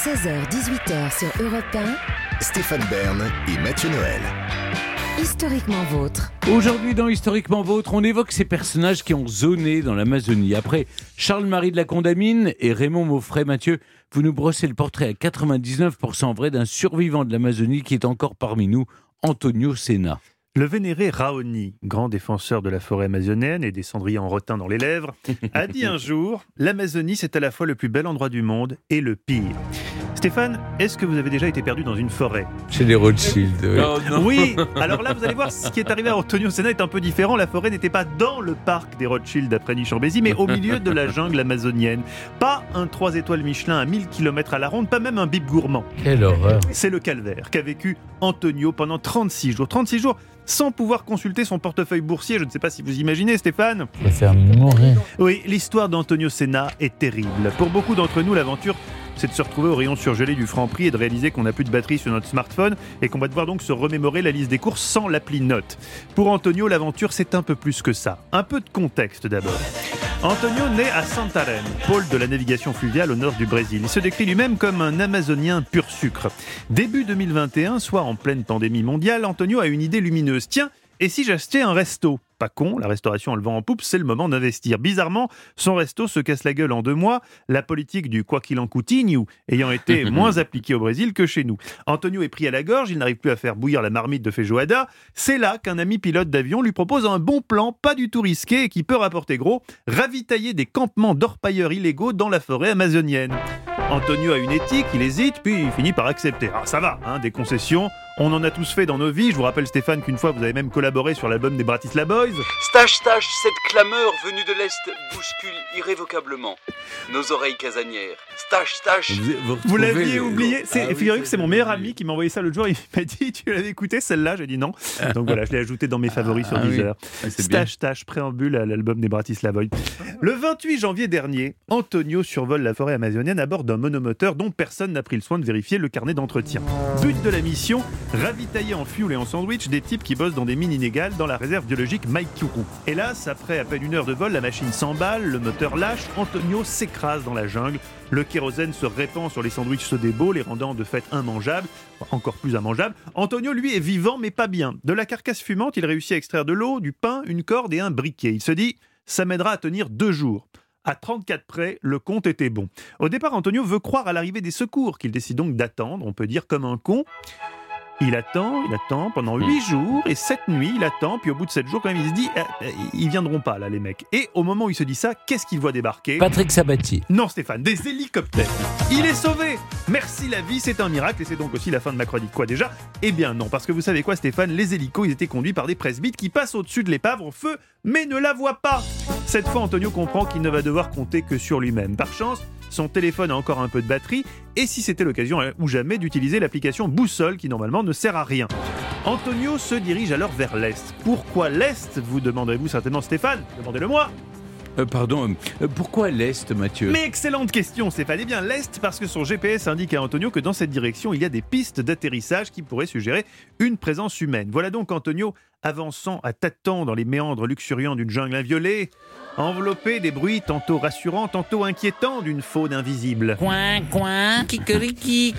16h-18h sur Europe 1, Stéphane Bern et Mathieu Noël. Historiquement vôtre. Aujourd'hui dans Historiquement Vôtre, on évoque ces personnages qui ont zoné dans l'Amazonie. Après Charles-Marie de la Condamine et Raymond Maufray, Mathieu, vous nous brossez le portrait à 99% vrai d'un survivant de l'Amazonie qui est encore parmi nous, Antonio Senna. Le vénéré Raoni, grand défenseur de la forêt amazonienne et des cendriers en rotin dans les lèvres, a dit un jour « L'Amazonie, c'est à la fois le plus bel endroit du monde et le pire ». Stéphane, est-ce que vous avez déjà été perdu dans une forêt ? Chez les Rothschild. Oui. Oui, alors là, vous allez voir, ce qui est arrivé à Antonio Senna est un peu différent. La forêt n'était pas dans le parc des Rothschild d'après Nichambézy, mais au milieu de la jungle amazonienne. Pas un 3 étoiles Michelin à 1000 km à la ronde, pas même un bip gourmand. Quelle horreur. C'est le calvaire qu'a vécu Antonio pendant 36 jours. 36 jours sans pouvoir consulter son portefeuille boursier. Je ne sais pas si vous imaginez, Stéphane. Ça va faire mourir. Oui, l'histoire d'Antonio Senna est terrible. Pour beaucoup d'entre nous, l'aventure, c'est de se retrouver au rayon surgelé du Franprix et de réaliser qu'on n'a plus de batterie sur notre smartphone et qu'on va devoir donc se remémorer la liste des courses sans l'appli Note. Pour Antonio, l'aventure, c'est un peu plus que ça. Un peu de contexte d'abord. Antonio naît à Santarém, pôle de la navigation fluviale au nord du Brésil. Il se décrit lui-même comme un Amazonien pur sucre. Début 2021, soit en pleine pandémie mondiale, Antonio a une idée lumineuse. Tiens, et si j'achetais un resto ? Pas con, la restauration a le vent en poupe, c'est le moment d'investir. Bizarrement, son resto se casse la gueule en 2 mois, la politique du quoi qu'il en coutinho ayant été moins appliquée au Brésil que chez nous. Antonio est pris à la gorge, il n'arrive plus à faire bouillir la marmite de feijoada. C'est là qu'un ami pilote d'avion lui propose un bon plan, pas du tout risqué et qui peut rapporter gros, ravitailler des campements d'orpailleurs illégaux dans la forêt amazonienne. Antonio a une éthique, il hésite, puis il finit par accepter. Alors ça va, des concessions, on en a tous fait dans nos vies. Je vous rappelle, Stéphane, qu'une fois vous avez même collaboré sur l'album des Bratislava Boys. Stache, cette clameur venue de l'Est bouscule irrévocablement nos oreilles casanières. Stache. Vous l'aviez oublié. Oui, Figurez-vous que c'est mon meilleur ami qui m'a envoyé ça l'autre jour. Il m'a dit, tu l'avais écouté celle-là ? J'ai dit non. Donc voilà, je l'ai ajouté dans mes favoris sur Deezer. Oui. Stache, préambule à l'album des Bratislava Boys. Le 28 janvier dernier, Antonio survole la forêt amazonienne à bord d'un monomoteur dont personne n'a pris le soin de vérifier le carnet d'entretien. But de la mission, ravitailler en fuel et en sandwich des types qui bossent dans des mines inégales dans la réserve biologique Maikuru. Hélas, après à peine 1 heure de vol, la machine s'emballe, le moteur lâche, Antonio s'écrase dans la jungle, le kérosène se répand sur les sandwichs Sodebo, les rendant de fait immangeables, encore plus immangeables. Antonio, lui, est vivant mais pas bien. De la carcasse fumante, il réussit à extraire de l'eau, du pain, une corde et un briquet. Il se dit, ça m'aidera à tenir 2 jours. À 34 près, le compte était bon. Au départ, Antonio veut croire à l'arrivée des secours, qu'il décide donc d'attendre, on peut dire comme un con. Il attend pendant 8 jours, et 7 nuits, il attend, puis au bout de 7 jours, quand même, il se dit, ils viendront pas, là, les mecs. Et au moment où il se dit ça, qu'est-ce qu'il voit débarquer ? Patrick Sabatier. Non, Stéphane, des hélicoptères. Il est sauvé. Merci la vie, c'est un miracle, et c'est donc aussi la fin de ma chronique. Quoi déjà ? Eh bien non, parce que vous savez quoi, Stéphane, les hélicos, ils étaient conduits par des presbytes qui passent au-dessus de l'épave en feu, mais ne la voient pas. Cette fois, Antonio comprend qu'il ne va devoir compter que sur lui-même. Par chance, son téléphone a encore un peu de batterie, et si c'était l'occasion ou jamais d'utiliser l'application Boussole qui normalement ne sert à rien. Antonio se dirige alors vers l'Est. Pourquoi l'Est, vous demanderez-vous certainement, Stéphane ? Demandez-le-moi. Pourquoi l'Est, Mathieu ? Mais excellente question, Stéphane. Eh bien, l'Est, parce que son GPS indique à Antonio que dans cette direction, il y a des pistes d'atterrissage qui pourraient suggérer une présence humaine. Voilà donc Antonio avançant à tâtons dans les méandres luxuriants d'une jungle inviolée, enveloppé des bruits tantôt rassurants, tantôt inquiétants d'une faune invisible. Coin, kikeriki.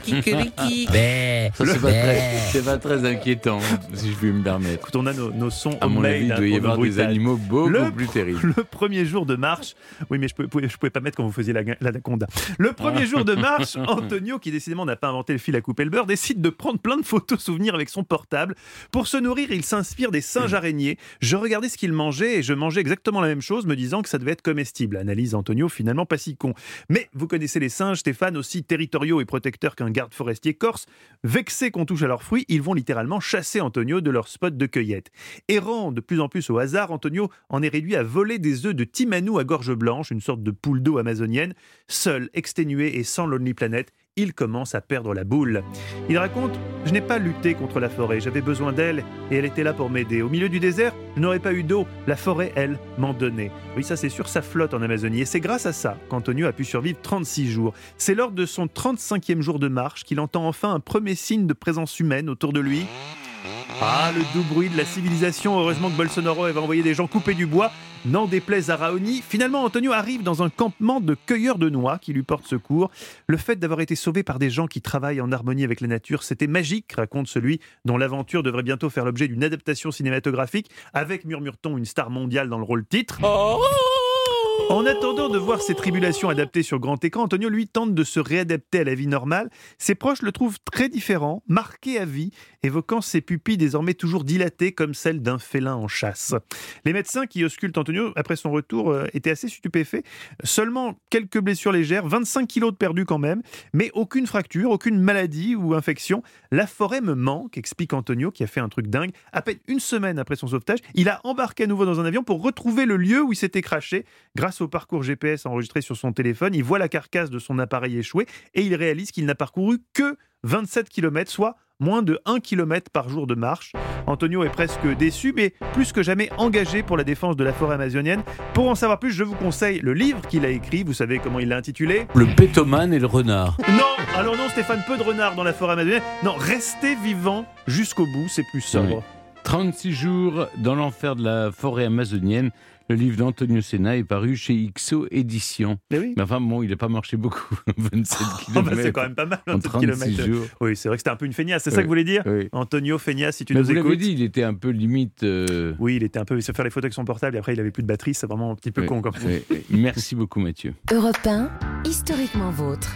C'est pas très inquiétant, si je puis me permettre. Écoute, on a nos sons à mon avis, il doit y avoir des animaux beaucoup plus terribles. Le premier jour de marche, oui, mais je pouvais pas mettre quand vous faisiez l'anaconda. Le premier jour de marche, Antonio, qui décidément n'a pas inventé le fil à couper le beurre, décide de prendre plein de photos souvenirs avec son portable. Pour se nourrir, il s'inspire des singes araignées. Je regardais ce qu'ils mangeaient et je mangeais exactement la même chose, me disant que ça devait être comestible. Analyse Antonio, finalement pas si con. Mais vous connaissez les singes, Stéphane, aussi territoriaux et protecteurs qu'un garde forestier corse. Vexés qu'on touche à leurs fruits, ils vont littéralement chasser Antonio de leur spot de cueillette. Errant de plus en plus au hasard, Antonio en est réduit à voler des œufs de Timanou à gorge blanche, une sorte de poule d'eau amazonienne. Seul, exténué et sans Lonely Planet, il commence à perdre la boule. Il raconte « Je n'ai pas lutté contre la forêt, j'avais besoin d'elle et elle était là pour m'aider. Au milieu du désert, je n'aurais pas eu d'eau, la forêt, elle, m'en donnait. » Oui, ça c'est sûr, ça flotte en Amazonie et c'est grâce à ça qu'Antonio a pu survivre 36 jours. C'est lors de son 35e jour de marche qu'il entend enfin un premier signe de présence humaine autour de lui. Ah, le doux bruit de la civilisation. Heureusement que Bolsonaro avait envoyé des gens couper du bois. N'en déplaise à Raoni. Finalement, Antonio arrive dans un campement de cueilleurs de noix qui lui portent secours. Le fait d'avoir été sauvé par des gens qui travaillent en harmonie avec la nature, c'était magique, raconte celui dont l'aventure devrait bientôt faire l'objet d'une adaptation cinématographique avec, murmure-t-on, une star mondiale dans le rôle titre. En attendant de voir ses tribulations adaptées sur grand écran, Antonio, lui, tente de se réadapter à la vie normale. Ses proches le trouvent très différent, marqué à vie, évoquant ses pupilles désormais toujours dilatées comme celles d'un félin en chasse. Les médecins qui auscultent Antonio après son retour étaient assez stupéfaits. Seulement quelques blessures légères, 25 kilos de perdus quand même, mais aucune fracture, aucune maladie ou infection. La forêt me manque, explique Antonio, qui a fait un truc dingue. À peine une semaine après son sauvetage, il a embarqué à nouveau dans un avion pour retrouver le lieu où il s'était craché. Grâce au parcours GPS enregistré sur son téléphone, il voit la carcasse de son appareil échoué et il réalise qu'il n'a parcouru que 27 km, soit moins de 1 km par jour de marche. Antonio est presque déçu, mais plus que jamais engagé pour la défense de la forêt amazonienne. Pour en savoir plus, je vous conseille le livre qu'il a écrit. Vous savez comment il l'a intitulé ? Le pétomane et le renard. Non, alors non Stéphane, peu de renards dans la forêt amazonienne. Non, restez vivant jusqu'au bout, c'est plus sobre. Oui. 36 jours dans l'enfer de la forêt amazonienne. Le livre d'Antonio Senna est paru chez IXO Éditions. Mais oui. Mais enfin, bon, il n'a pas marché beaucoup. 27 Oh bah c'est quand même pas mal, en 27 36 km. jours. Oui, c'est vrai que c'était un peu une feignasse, c'est ça Oui. que vous voulez dire ? Oui. Antonio, feignasse, si tu Mais nous vous l'avez écoutes. dit, il était un peu limite... Oui, il était un peu... Il sait faire les photos avec son portable et après il avait plus de batterie, c'est vraiment un petit peu Oui, con quand même. oui. Merci beaucoup, Mathieu. Europe 1, historiquement vôtre.